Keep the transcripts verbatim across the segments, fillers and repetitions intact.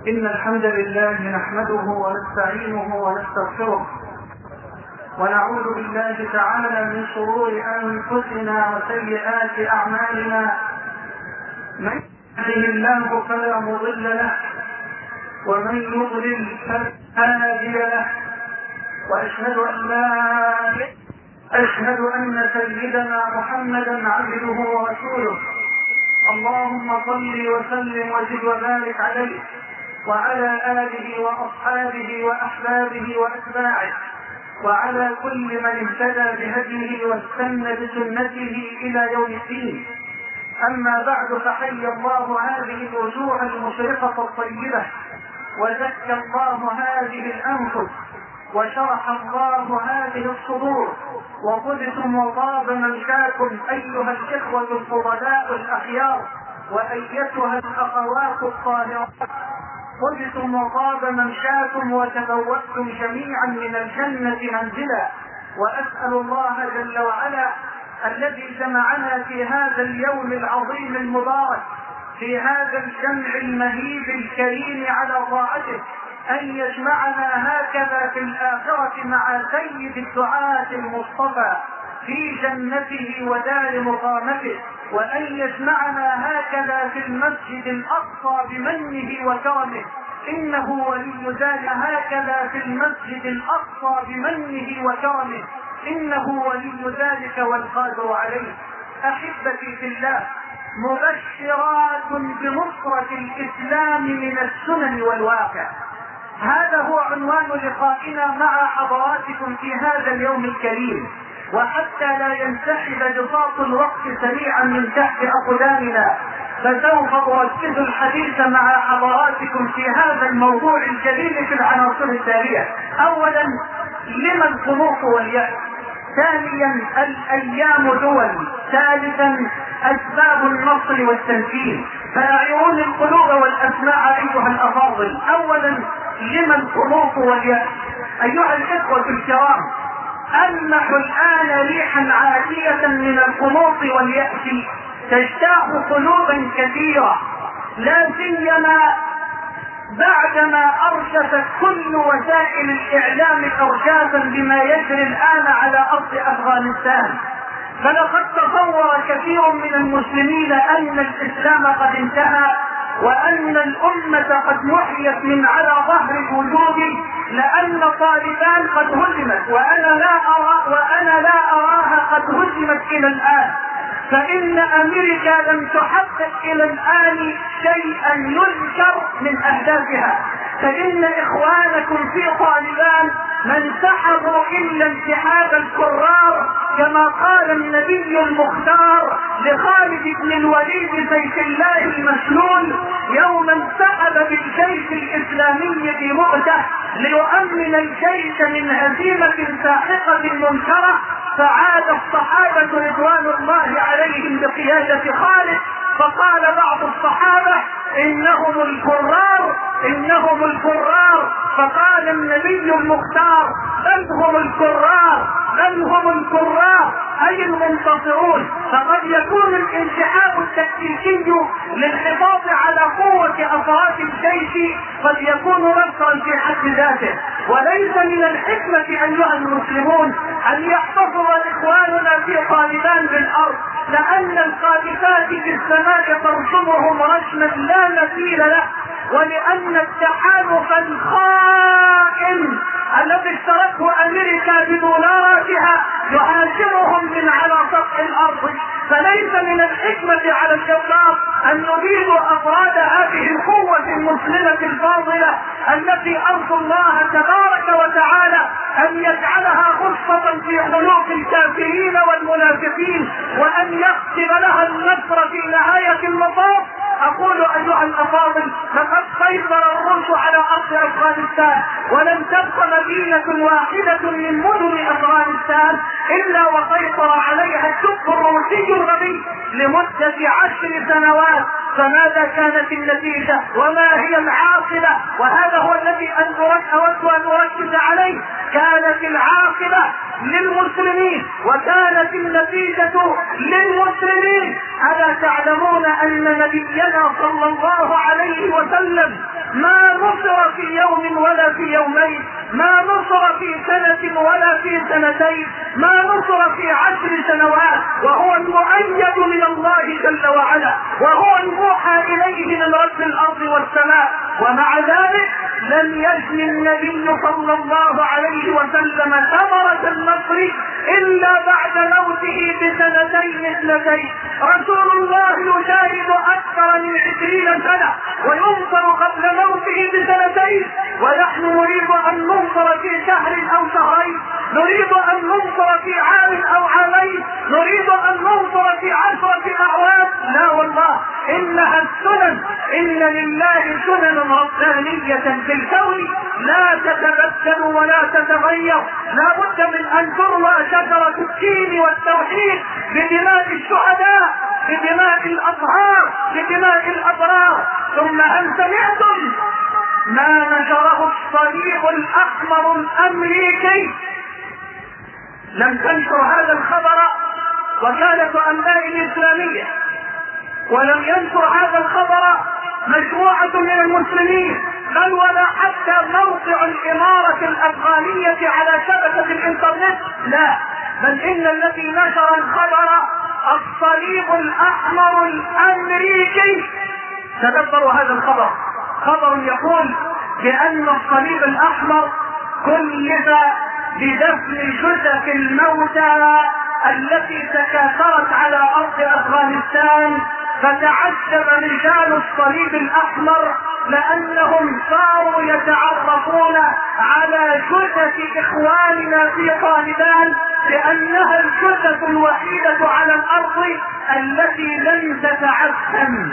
إن الحمد لله نحمده ونستعينه ونستغفره ونعوذ بالله تعالى من شرور أنفسنا وسيئات أعمالنا. من يهده الله فلا مضل له ومن يضلل فلا هادي له، وأشهد أن لا أشهد أن سيدنا محمدا عبده ورسوله. اللهم صل وسلم وزد وبارك عليه وعلى آله وأصحابه وأحبابه وأتباعه وعلى كل من اهتدى بهديه واستنى بسنته إلى يوم الدين. أما بعد، فحي الله هذه الوجوه المشرقة الطيبة، وزكى الله هذه الأنفس، وشرح الله هذه الصدور، وطبتم وطاب ممشاكم أيها الإخوة الفضلاء الأخيار وأيتها الأخوات الطاهرات. طبتم وطاب ممشاكم وتبوأتم جميعا من الجنة منزلا. وأسأل الله جل وعلا الذي جمعنا في هذا اليوم العظيم المبارك في هذا الجمع المهيب الكريم على طاعته أن يجمعنا هكذا في الآخرة مع سيد الدعاة المصطفى في جنته ودار مقامته، وأن يجمعنا هكذا في المسجد الأقصى بمنه وكرمه، إنه ولي ذلك. هكذا في المسجد الأقصى بمنه وكرمه، إنه ولي ذلك والقادر عليه. أحبتي في الله، مبشرات بنصرة الإسلام من السنن والواقع، هذا هو عنوان لقائنا مع حضراتكم في هذا اليوم الكريم. وحتى لا ينسحب بساط الوقت سريعا من تحت أقدامنا، فسوف أركز الحديث مع حضراتكم في هذا الموضوع الجليل في العناصر التالية. أولا، لما القنوط واليأس؟ ثانيا، الأيام دول. ثالثا، أسباب النصر والتمكين. فأعيروني القلوب والأسماع أيها الأفاضل. أولا، لما القنوط واليأس؟ أيها الإخوة الكرام، ألمح الآن ريحا عاتية من القنوط واليأس تجتاح قلوبا كثيرة، لا سيما بعدما أرشفت كل وسائل الإعلام إرشافا بما يجري الآن على أرض أفغانستان. فلقد تصور كثير من المسلمين أن الإسلام قد انتهى، وأن الأمة قد محيت من على ظهر الوجود، لأن طالبان قد هزمت، وأنا لا أرى وأنا لا أراها قد هزمت إلى الآن. فإن أمريكا لم تحقق إلى الآن شيئا يذكر من أهدافها. فإن إخوانكم في طالبان ما انسحبوا إلا انسحاب الكرار، كما قال النبي المختار لخالد بن الوليد سيف الله المسلول يوم انسحب بالجيش الإسلامي في مؤتة ليؤمن الجيش من هزيمة ساحقة منكرة. فعاد الصحابة رضوان الله عليهم بقيادة خالد، فقال بعض الصحابة إنهم الكرار إنهم الكرار فقال النبي المختار بل هم الكرار بل هم الكرار أي المنتصرون. فقد يكون الانسحاب التكتيكي للحفاظ على قوة أفراد الجيش قد يكون نصرا في حد ذاته، وليس من الحكمة أيها المسلمون أن يحتفظ إخواننا في طالبان بالأرض، لأن القاذفات في السماء ترسمهم رسما لا مثيل له، ولأن التحالف الخائن الذي اشترته أمريكا بدولاراتها يهاجمهم من على سطح الأرض. فليس من الحكمة على الجبار أن نريد أفراد هذه القوة المسلمة الفاضلة التي أرجو الله تبارك وتعالى أن يجعلها غصة في قلوب الكافرين والمنافقين، وأن يختم لها النصر في نهاية المطاف. أقول أيها الأفاضل، لقد سيطر الروس على أرض أفغانستان، ولم تبق مدينة واحدة من مدن أفغانستان إلا وسيطر عليها الجب الروسي الغبي لمدة عشر سنوات. فماذا كانت النتيجة وما هي العاقبة؟ وهذا هو الذي أود أن أركز عليه. كانت العاقبة للمسلمين وكانت النتيجة للمسلمين. ألا تعلمون أن نبينا صلى الله عليه وسلم ما في يوم ولا في يومين، ما نصر في سنة ولا في سنتين، ما نصر في عشر سنوات، وهو المؤيد من الله جل وعلا، وهو الموحى إليه من رب الأرض والسماء. ومع ذلك لم يجن النبي صلى الله عليه وسلم ثمرة النصر إلا بعد موته بسنتين اثنتين. رسول الله يشاهد أكثر من عشرين سنة وينصر قبل موته بسنتين، ونحن نريد أن ننصر في شهر أو شهرين، نريد أن ننصر في عام أو عامين، نريد أن ننصر في عشرة أعوام. لا والله، إنها السنن، إن لله سنن ربانية في الكون لا تتبدل ولا تتغير. لا بد من أن تروى شجرة الدين والتوحيد بدماء الشهداء، بدماء الأطهار، بدماء الأبرار. ثم هل سمعتم ما نشره الصليب الأحمر الأمريكي؟ لم تنشر هذا الخبر وكالة أنباء الإسلامية، ولم ينشر هذا الخبر مجموعة من المسلمين، بل ولا حتى موقع الإمارة الأفغانية على شبكة الإنترنت، لا، بل إن الذي نشر الخبر الصليب الأحمر الأمريكي. تدبروا هذا الخبر، خبر يقول بأن الصليب الأحمر كلف بدفن جثث الموتى التي تكاثرت على أرض أفغانستان، فتعجب رجال الصليب الأحمر لأنهم صاروا يتعرفون على جثث إخواننا في طالبان لأنها الجثث الوحيدة على الأرض التي لم تتعفن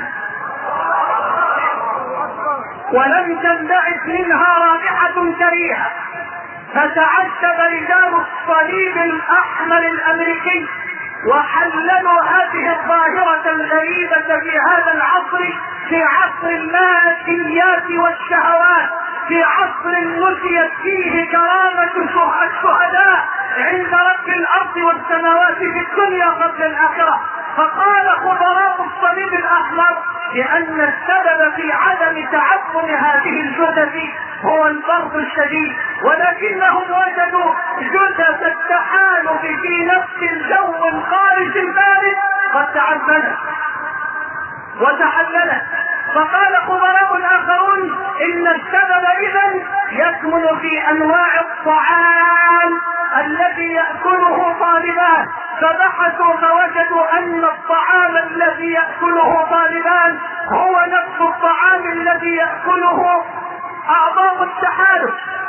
ولم تنبعث منها رائحة كريهة. فتعجب رجال الصليب الأحمر الأمريكي وحللوا هذه الظاهرة الغريبة في هذا العصر، في عصر الماديات والشهوات، في عصر نسيت فيه كرامة الشهداء عند رب الأرض والسماوات في الدنيا قبل الآخرة. فقال خبراء الصليب الأحمر بأن السبب في عدم تعفن هذه الجثث هو البرد الشديد، ولكنهم وجدوا جثث التحالف في نفس الجو الخارج البارد قد تعفنت وتحللت. فقال خبراء آخرون إن السبب إذن يكمن في أنواع الطعام الذي يأكله طالبان. فبحثوا فوجدوا أن الطعام الذي يأكله طالبان هو نفس الطعام الذي يأكله أعضاء التحالف،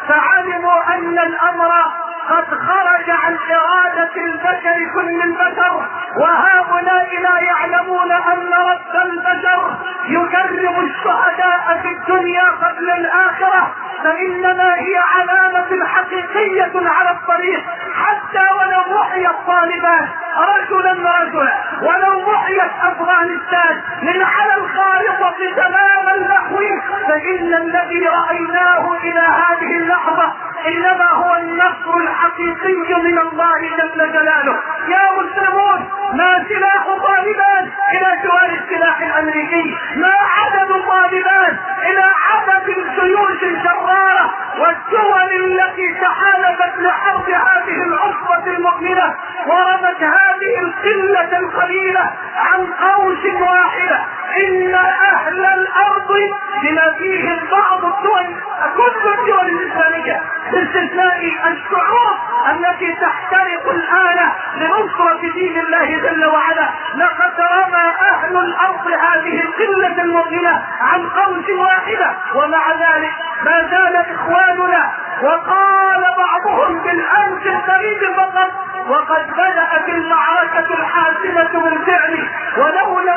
فعلموا أن الأمر قد خرج عن إرادة البشر كل البشر، وهؤلاء لا يعلمون أن رب البشر يكرم الشهداء في الدنيا قبل الآخرة، فإنما هي علامة حقيقية على الطريق. حتى ولو محيت طالبان رجلا رجلا، ولو محيت أفغانستان من على الخارطة تمام النحو، فإن الذي رأيناه إلى هذه اللحظة إنما هو النصر الحقيقي من الله جل جلاله. يا مسلمون، ما سلاح طالبان إلى جوار السلاح الأمريكي، ما عدد طالبان إلى عدد الجيوش الجرارة والدول التي تحالفت لحرب هذه العصبة المؤمنة ورمت هذه القلة القليلة عن قوس واحدة. إن أهل الأرض بما فيه بعض الدول، كل الدول الإسلامية باستثناء الشعوب التي تحترق الآن لنصرة دين الله جل وعلا، لقد رمى أهل الأرض هذه القلة المؤمنة عن قوس واحدة. ومع ذلك ما زال إخواننا، وقال بعضهم بالأمس القريب فقط وقد بدأت المعركة الحاسمة بالفعل، ولولا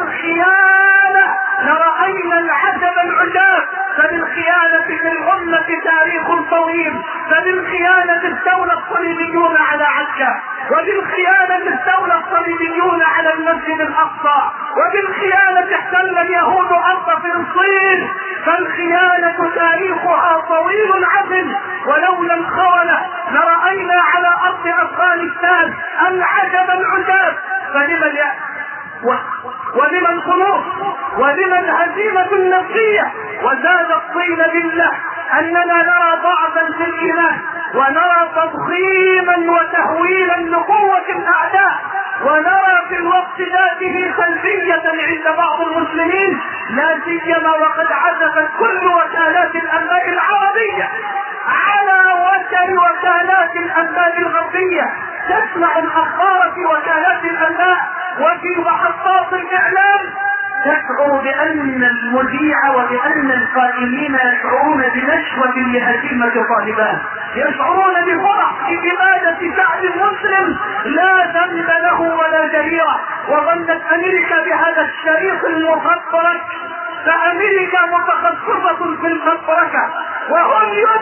الخيانة لرأينا العجب العجاب. فبالخيانة في الأمة تاريخ طويل، فبالخيانة استولى الصليبيون على عكا، وبالخيانة استولى الصليبيون على المسجد الأقصى، وبالخيانة احتل اليهود أرض فلسطين. فالخيانة تاريخها طويل عظيم، ولولا الخونة لرأينا على أرض أفغانستان العجب العجاب. فلما ولمن خلوص ولمن هزيمة نفسية. وزاد الطين بالله أننا نرى ضعفا في الإيمان، ونرى تضخيما وتهويلا لقوة الأعداء، ونرى في الوقت ذاته سلبية عند بعض المسلمين، لا سيما وقد عزفت كل وكالات الأنباء العربية على وتر وكالات الأنباء الغربية. تسمع الأخبار في وكالات الأنباء وفي محطات الإعلام تشعر بأن المذيع وبأن القائمين يشعرون بنشوة لهزيمة طالبان، يشعرون بفرح في إبادة شعب مسلم لا ذنب له ولا جريرة. وظنت أمريكا بهذا الشريط المفبرك، فأمريكا متخصصة في المفبركة، وهوليوود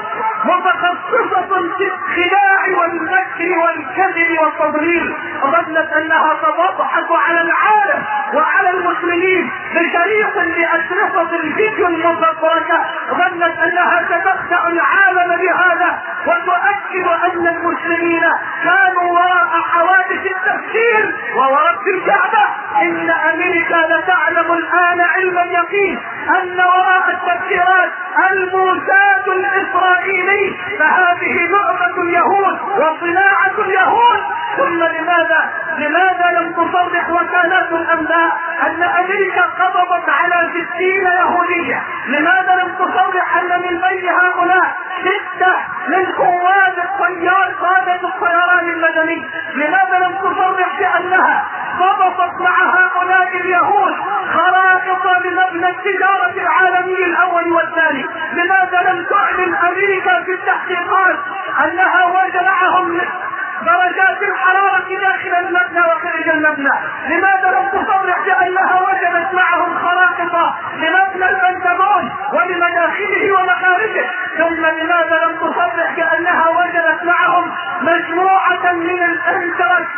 متخصصة في الخداع والمكر والكذب والتضليل. ظنت أنها تضحك على العالم وعلى المسلمين بشريط لأشرطة الفيديو المفبركة، ظنت أنها ستخدع العالم بهذا وتؤكد أن المسلمين كانوا وراء حوادث التفسير. وورب الكعبة إن أمريكا لتعلم الآن علما يقين أن وراء التفسيرات الموساد الإسرائيلي، فهذه لعبة اليهود وصناعة اليهود. ثم لماذا لماذا لم تصرح وكالات الأنباء أن أمريكا قبضت على ستين يهودية؟ لماذا لم تصرح أن من بين هؤلاء ستة من قوات الطيار قادة الطيران المدني؟ لماذا لم تصرح بأنها ضبطت مع هؤلاء اليهود خرائط لمبنى التجارة العالمي الأول والثاني؟ لماذا لم تعلن أمريكا في التحقيقات أنها وجد معهم درجات الحرارة داخل المبنى وخارج المبنى؟ لماذا لم تصرح بأنها وجدت معهم خرائط لمبنى البنتاغون ولمداخله ومخارجه؟ ثم لماذا لم تصرح بأنها وجدت معهم مجموعة من الانترك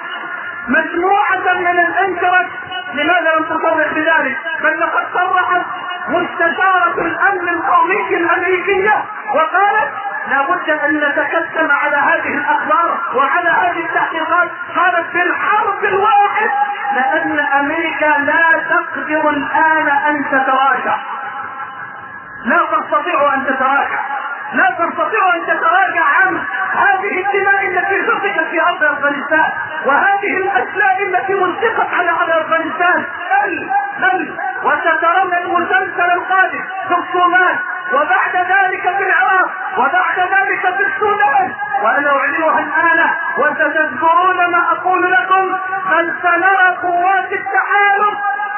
مجموعة من الانترك؟ لماذا لم تصرح بذلك؟ بل لقد صرحت مستشارة الأمن القومي الأمريكية وقالت لابد أن نتكتم على هذه الأخبار وعلى هذه التحقيقات. قالت في الحرب الواحد لأن أمريكا لا تقدر الآن أن تتراجع، لا تستطيع أن تتراجع لا تستطيع أن تتراجع عن هذه الدماء التي سفكت في أرض أفغانستان وهذه الأسلاء التي ملتقت على أرض أفغانستان. بل بل وسترون المسلسل القادم في الصومال، وبعد ذلك في العراق، وبعد ذلك في السودان. وأنا أعلنها الآن وستذكرون ما أقول لكم. بل سنرى قوات التحالف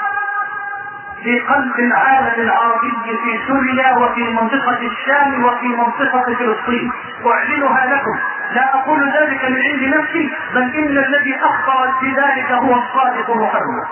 في قلب العالم العربي في سوريا وفي منطقة الشام وفي منطقة فلسطين. أعلنها لكم، لا أقول ذلك من عند نفسي، بل إن الذي أخبر بذلك هو الصادق محمد.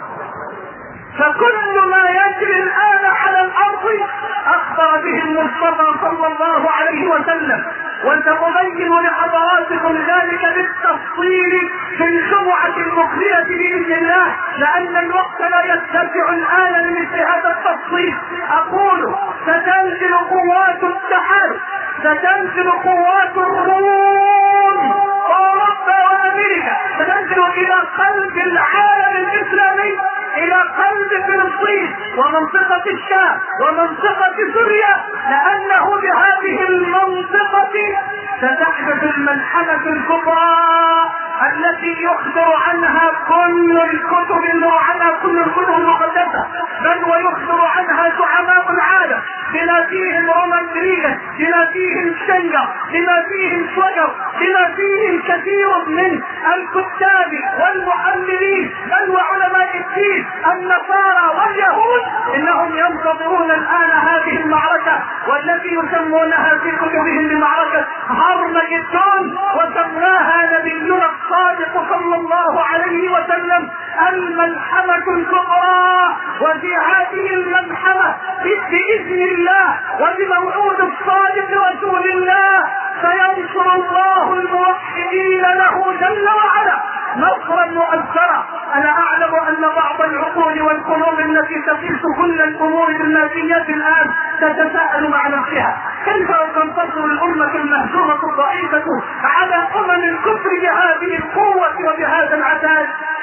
فكل ما يجري الآن على الأرض أخبر به المصطفى صلى الله عليه وسلم، وسأبين لحضراتكم ذلك بالتفصيل في الجمعة المقبلة بإذن الله، لأن الوقت لا يتسع الآن لمثل هذا التفصيل. أقول ستنزل قوات التحالف، ستنزل قوات الروم وأوروبا وأمريكا، ستنزل إلى قلب العالم الإسلامي، إلى قلب فلسطين ومنطقة الشام ومنطقة سوريا، لأنه بهذه المنطقة ستحدث الملحمة الكبرى التي يخبر عنها كل الكتب عنها كل الكتب المقدسة، بل ويخبر عنها زعماء العالم بما فيهم رومان ريغان، بما فيهم شنجر، بما فيهم شوجر، بما فيهم كثير من الكتاب والمحللين بل وعلماء الدين النصارى واليهود. إنهم ينتظرون الآن هذه المعركة والتي يسمونها في كتبهم بمعركة هرمجدون، وسماها نبينا الصادق صلى الله عليه وسلم الملحمة الكبرى. وفي هذه الملحمة بإذن الله وبموعود الصادق رسول الله سينصر الله الموحدين له جل وعلا نصرا مؤثرا. أنا أعلم أن بعض العقول والقلوب التي تقيس كل الأمور بالماديات الآن تتساءل مع نفسها: كيف تنتصر الأمة المهزومة الضعيفة على أمم الكفر بهذه القوة وبهذا العتاد؟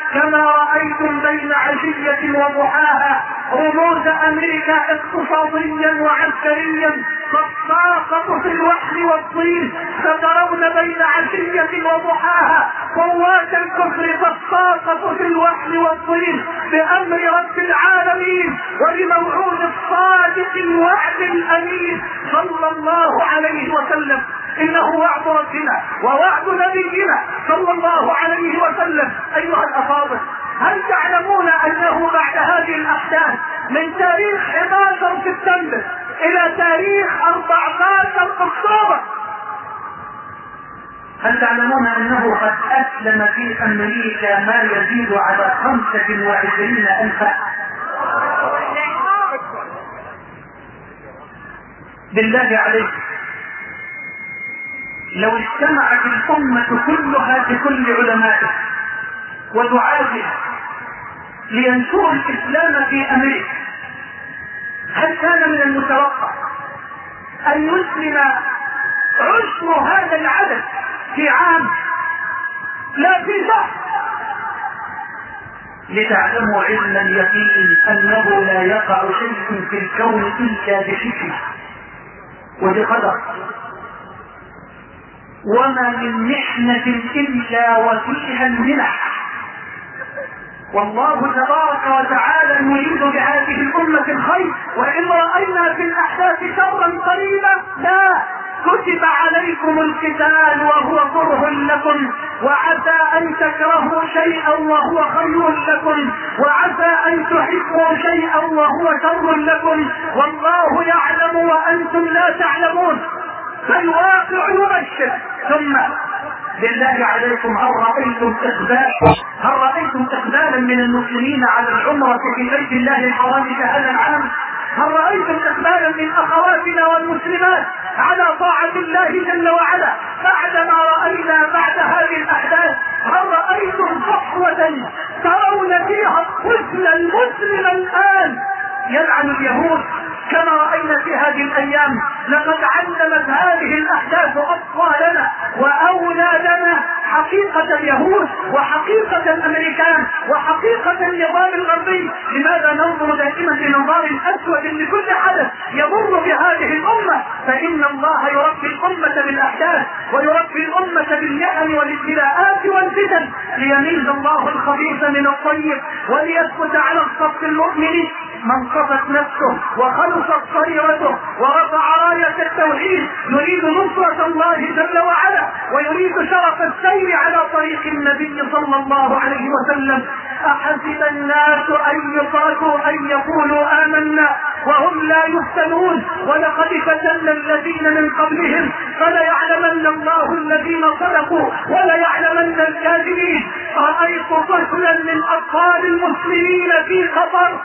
كما رأيتم بين عشية وضحاها رموز أمريكا اقتصاديا وعسكريا تتساقط في الوحل والطين، سترون بين عشية وضحاها قوات الكفر تتساقط في الوحل والطين بأمر رب العالمين ولموعود الصادق الوعد الأمين صلى الله عليه وسلم. إنه وعد ربنا ووعد نبينا صلى الله عليه وسلم. أيها الأفاضل، هل تعلمون أنه بعد هذه الأحداث من تاريخ احد عشر سبتمبر إلى تاريخ أربعة عشر أكتوبر، هل تعلمون أنه قد أسلم في أمريكا ما يزيد على خمسة وعشرين ألفا؟ بالله عليك، لو اجتمعت الأمة كلها بكل علمائها ودعاتها لينشروا الإسلام في أمريكا، هل كان من المتوقع أن يسلم عشر هذا العدد في عام؟ لا في شهر. لتعلموا علم اليقين أنه لا يقع شيء في الكون إلا بحكمة وبقدر، وما من محنة إلا وفيها المنح. والله تبارك وتعالى يريد بهذه الأمة الخير، وإن رأينا في الأحداث شرا قريبا لا، كتب عليكم القتال وهو كره لكم، وعسى أن تكرهوا شيئا وهو خير لكم، وعسى أن تحبوا شيئا وهو شر لكم، والله يعلم وأنتم لا تعلمون، فالواقع يبشر. ثم بالله عليكم، هل رأيتم إقبال هل رأيتم إقبالا من المسلمين على العمرة في بيت الله الحرام في هذا العام؟ هل رأيتم إقبالا من أخواتنا والمسلمات على طاعة الله جل وعلا بعدما رأينا بعد هذه الأحداث؟ هل رأيتم صحوة ترون فيها الطفل المسلم الآن يلعن اليهود كما رأينا في هذه الأيام؟ لقد علمت هذه الأحداث أطفالنا وأولادنا حقيقة اليهود وحقيقة الأمريكان وحقيقة النظام الغربي. لماذا ننظر دائما لنظام أسود لكل حدث يمر بهذه الأمة؟ فإن الله يربي الأمة بالأحداث ويربي الأمة بالنعم والابتلاءات والفتن ليميز الله الخبيث من الطيب وليثبت على الصف المؤمن من صفت نفسه وخلصت صريرته ورفع راية التوحيد، يريد نصرة الله جل وعلا ويريد شرف السير على طريق النبي صلى الله عليه وسلم. أحسب الناس أن يتركوا أن يقولوا آمنا وهم لا يفتنون ولقد فتنا الذين من قبلهم فليعلمن الله الذين صدقوا وليعلمن الكاذبين. رأيت طفلا من أطفال المسلمين في خطر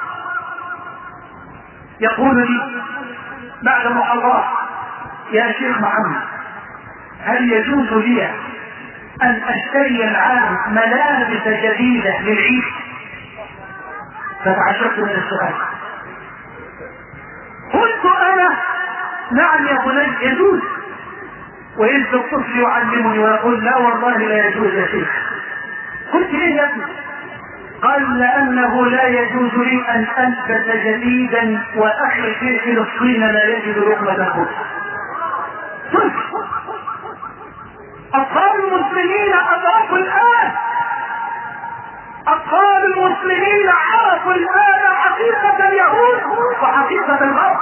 يقول لي بعد محاضرة: يا شيخ محمد، هل يجوز لي أن أشتري العام ملابس جديدة للعيد؟ فتعجبت من السؤال. قلت أنا: نعم يا بني يجوز. وإذ الطفل يعلمني ويقول: لا والله لا يجوز يا شيخ. قلت: ليه يا ابني؟ قال: لأنه لا يجوز لي أن ألبس جديدا وأخي في فلسطين لا يجد لقمة خبز. أطفال المسلمين أدركوا الآن، أطفال المسلمين عرفوا الآن حقيقة اليهود وحقيقة الغرب.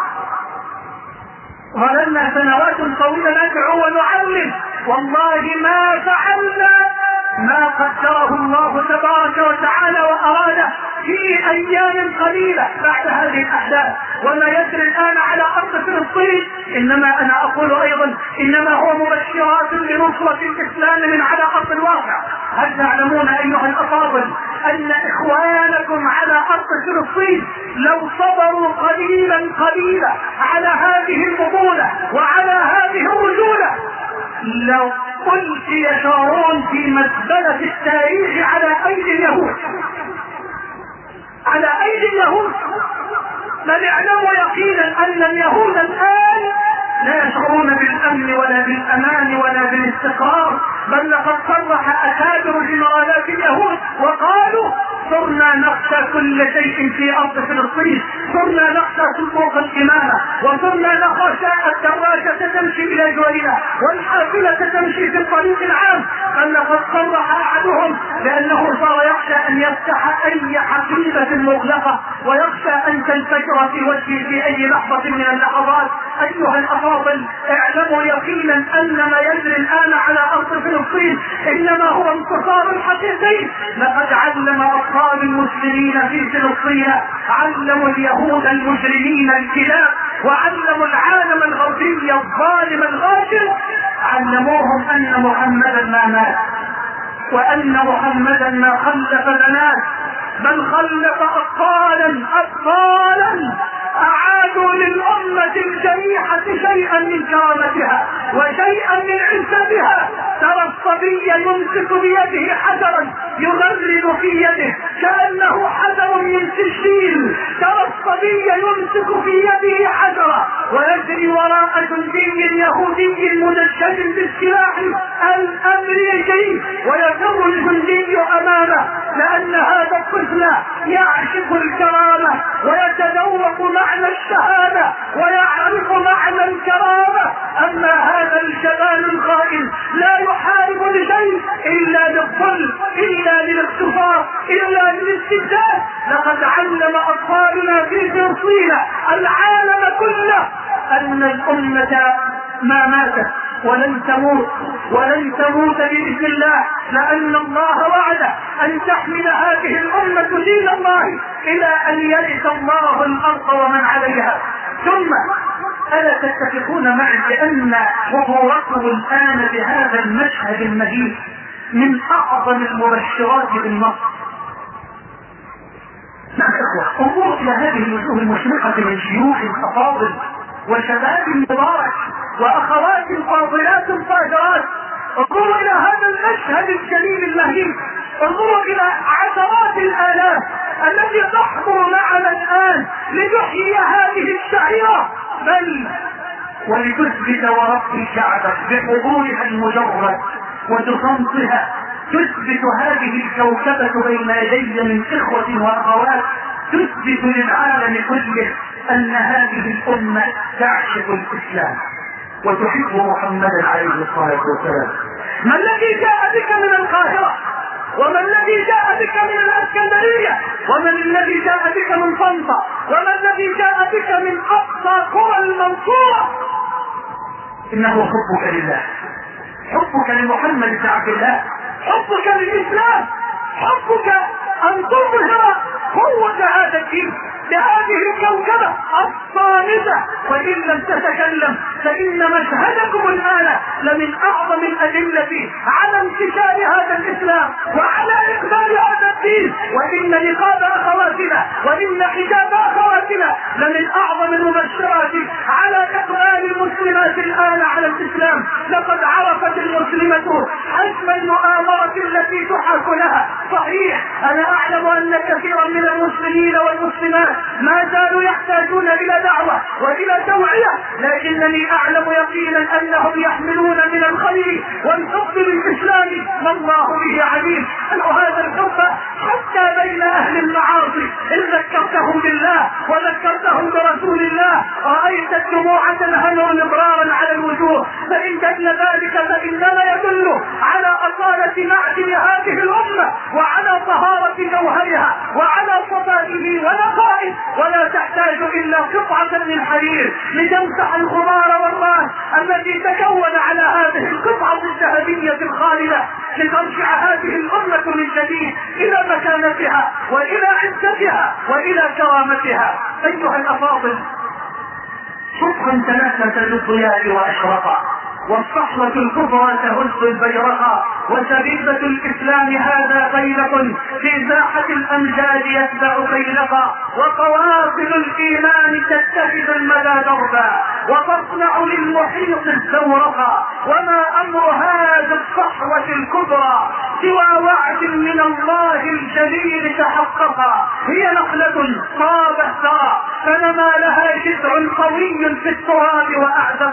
ظللنا سنوات طويلة ندعو ونعلم، والله ما فعلنا ما قدره الله تبارك وتعالى وأراده في أيام قليلة بعد هذه الأحداث. وما يجري الآن على أرض فلسطين إنما أنا أقول أيضا إنما هو مبشرات لنصرة الإسلام من على أرض الواقع. هل تعلمون أيها الأفاضل أن إخوانكم على أرض فلسطين لو صبروا قليلا قليلا على هذه البطولة وعلى هذه الرجولة لو ألقي شارون في مزبلة التاريخ على أيدي اليهود، على أيدي اليهود. بل اعلموا يقينا أن اليهود الآن لا يشعرون بالأمن ولا بالأمان ولا بالاستقرار بل لقد صرح أكابر جنرالات اليهود وقالوا صرنا نخشى كل شيء في أرض فلسطين، صرنا نخشى صندوق الإمامة، وصرنا نخشى الدراجة تمشي إلى جوارنا والحافلة تمشي في الطريق العام. بل لقد صرح أحدهم لأنه صار يخشى أن يفتح أي حقيبة مغلقة ويخشى أن تنفجر في وجهه في أي لحظة من اللحظات. أيها الأفاضل، اعلموا يقينا أن ما يجري الآن على أرض فلسطين إنما هو انتصار حقيقي. لقد علم أطفال المسلمين في فلسطين، علموا اليهود المجرمين الكلاب، وعلموا العالم الغربي الظالم الغاشم، علموهم أن محمدا ما مات، وأن محمدا ما خلف بنات، بل خلف أطفالا أطفالا أعادوا للأمة الجريحة شيئا من كرامتها وشيئا من عزتها. ترى الصبي يمسك بيده حجرا يغرد في يده كأنه حجر من سجيل، ترى الصبي يمسك في يده حجرا ويجري وراء جندي يهودي مدشج بالسلاح الأمريكي ويفر الجندي أمامه، لأن هذا الطفل يعشق الكرامة ويتذوق معنى الشهادة ويعرف معنى الكرامة. أما هذا الجبان الخائن لا يحارب لشيء إلا للظلم، إلا للاغتصاب، إلا للاستبداد. لقد علم أطفالنا في فلسطين العالم كله أن الأمة ما ماتت ولن تموت، ولن تموت بإذن الله، لأن الله وعد أن تحمل هذه الأمة دين الله إلى أن يرث الله الأرض ومن عليها. ثم ألا تتفقون معي بأن حضوركم الآن بهذا المشهد المهيب من أعظم المبشرات بالنصر؟ نعم إخوة، انظروا إلى هذه الوجوه المشرقة من شيوخ أفاضل وشباب مبارك وأخوات فاضلات طاهرات. انظروا إلى هذا المشهد الجليل المهيب، انظروا إلى عشرات الآلاف التي تحضر معنا الآن لتحيي هذه الشعيرة، بل ولتثبت ورب شعبك بحضورها المجرد وتصمتها، تثبت هذه الكوكبة بين يدي من إخوة وأخوات، تثبت للعالم كله أن هذه الأمة تعشق الإسلام وتحب محمدا عليه الصلاة والسلام. ما الذي جاء بك من القاهرة؟ وما الذي جاء بك من الاسكندرية؟ ومن الذي جاء بك من طنطا؟ وما الذي جاء بك من أقصى قرى المنصورة؟ إنه حبك لله، حبك لمحمد بن عبد الله، حبك للإسلام، حبك أن تظهر قوة هذا الدين بهذه الكوكبة الصامتة. وإن لم تتكلم فإن مشهدكم الآن لمن أعظم الأدلة على انتشار هذا الإسلام وعلى إقبال هذا الدين. وإن نقاب أخواتنا وإن حجاب أخواتنا لمن أعظم المبشرات على إقبال المسلمات الآن على الإسلام. لقد عرفت المسلمة حجم المؤامرة التي تحاك لها. صحيح أنا أعلم أن كثيرا من المسلمين والمسلمات ما زالوا يحتاجون إلى دعوة وإلى توعية، لكنني أعلم يقينا أنهم يحملون من الخير والحب للإسلام ما الله به عليم. هذا الحب حتى بين أهل المعاصي إن ذكرتهم بالله وذكرتهم برسول الله رأيت الدموع تنهمر مضرارا على الوجوه. فإن دل ذلك فإنما يدل على أصالة معدن هذه الأمة وعلى طهارة جوهرها وعلى صفائه ونقائه، ولا تحتاج إلا قطعة من حرير لتمسح الغبار والراس الذي تكون على هذه القطعة الذهبية الخالدة لترجع هذه الأمة من جديد إلى مكانتها وإلى عزتها وإلى كرامتها. أيها الأفاضل، صبحا تنافس للضياء وأشرقا، والصحوة الكبرى تهز البيرقا، وشريفة الإسلام هذا خيلق في ساحة الأمجاد يتبع خيلقا، وقوافل الإيمان تتخذ المدى دربا وتصنع للمحيط الزورقا. وما أمر هذه الصحوة الكبرى سوى وعد من الله الجليل تحققا. هي نخلة طابت ثرى فنما لها جذع قوي في التراب وأعزقا،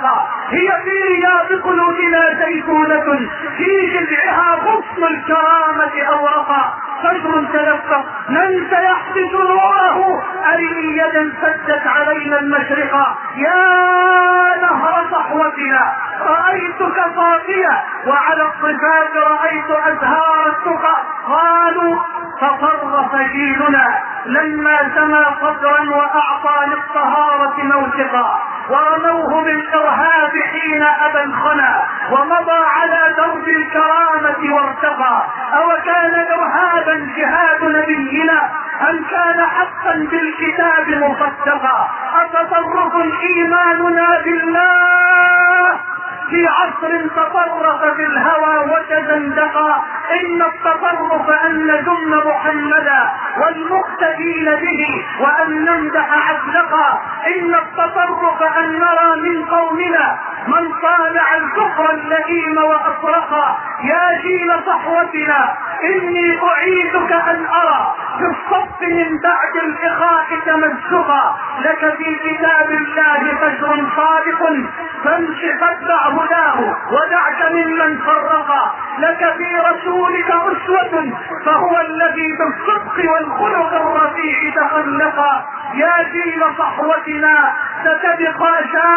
هي في رياض قلوبنا زيتونة في جذعها غصن الكرامة أورقا. صدر تلفق من سيحدث نوره؟ أرني يدا سدت علينا المشرقا. يا نهر صحوتنا رأيتك صافية وعلى الصفات رأيت أزهار التقى. قالوا فصرف جيلنا لما سما صدرا وأعطى للطهارة موثقا، ورموه بالإرهاب حين أبى الخنا ومضى على درب الكرامة وارتقى. أو كان إرهابا جهاد نبينا أم كان حقا بالكتاب مصدقا؟ أتصرف إيماننا بالله في عصر تطرق في الهوى وتزندقا. إن التطرف أن نذم محمدا والمقتدين به وأن نمدح عزلقا. إن التطرف أن نرى من قومنا من صانع الكفر اللئيم وأطرقا. يا جيل صحوتنا إني أعيدك أن أرى في الصف من بعد الإخاء تمزقا. لك في كتاب الله فجر صادق فامش فاتبع هداه ودعك ممن فرقا. لك في رسولك أسوة فهو الذي بالصدق والخلق الرفيع تخلقا. يا جيل صحوتنا ستبقى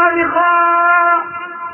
شامخا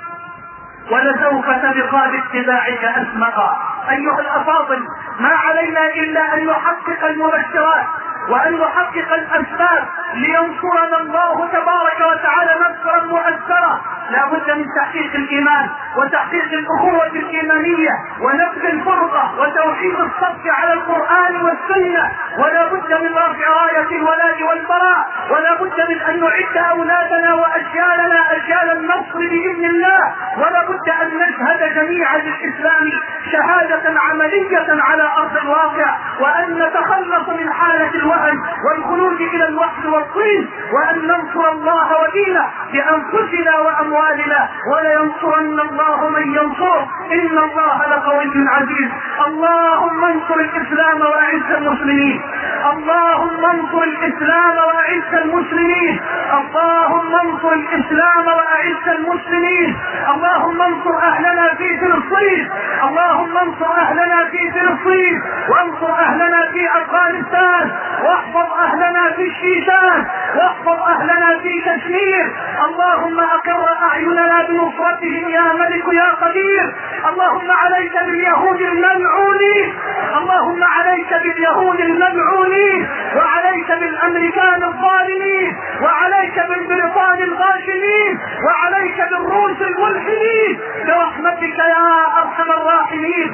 ولسوف تبقى باتباعك أسمقا. أيها الأفاضل، ما علينا إلا أن نحقق المبشرات وأن نحقق الأسباب لينصرنا الله تبارك وتعالى نصرا مؤثرا. لا بد من تحقيق الإيمان وتحقيق الأخوة الإيمانية ونبذ الفرقة وتوحيد الصف على القرآن والسنة. ولا بد من رفع راية الولاء والبراء، ولا بد من أن نعد أولادنا وأجيالنا أجيال النصر بإذن الله. ولا بد أن نشهد جميعا للإسلام شهادة عملية على أرض الواقع، وأن نتخلص من حالة الوهن والخلود إلى الوحد والطين، وأن ننصر الله ودينه بأنفسنا وأموالنا. ولينصرن الله من ينصر، إن الله لقوي عزيز. اللهم انصر الإسلام وأعز المسلمين. اللهم انصر الإسلام وأعز المسلمين. اللهم انصر الإسلام وأعز المسلمين. اللهم انصر أهلنا في فلسطين. اللهم انصر أهلنا في فلسطين، وانصر أهلنا في أفغانستان، واحفظ أهلنا في الشيشان، واحفظ أهلنا في كشمير. اللهم أقر أعيننا بنصرتهم يا ملك يا قدير. اللهم عليك باليهود الملعونين، اللهم عليك باليهود الملعونين، وعليك بالأمريكان الظالمين، وعليك بالبريطان الغاشمين، وعليك بالروس الملحدين برحمتك يا أرحم الراحمين.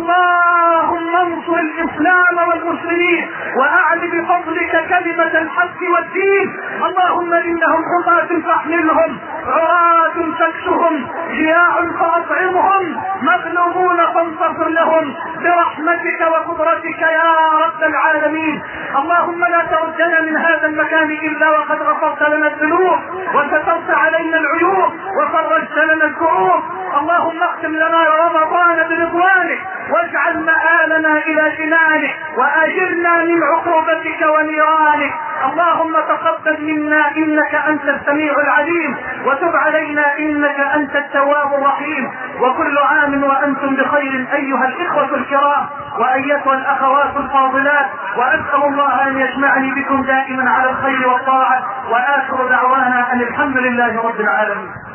اللهم انصر الإسلام والمسلمين وأعل بفضلك كلمة الحق والدين. اللهم إنهم حفاة فاحملهم، عراة فاكسهم، جياع فأطعمهم، مغلوبون فانتصر لهم برحمتك وقدرتك يا رب العالمين. اللهم لا تردنا من هذا المكان إلا وقد غفرت لنا الذنوب وسترت علينا العيوب وفرجت لنا الكروب. اللهم اختم لنا رمضان برضوانك واجعل مآلنا إلى جنانك وأجرنا من عقوبتك ونيرانك. اللهم تقبل منا إنك أنت السميع العليم، وتب علينا إنك أنت التواب الرحيم. وكل عام وأنتم بخير أيها الإخوة الكرام وأيتها الأخوات الفاضلات، وأسأل الله أن يجمعني بكم دائما على الخير والطاعة. وآخر دعوانا أن الحمد لله رب العالمين.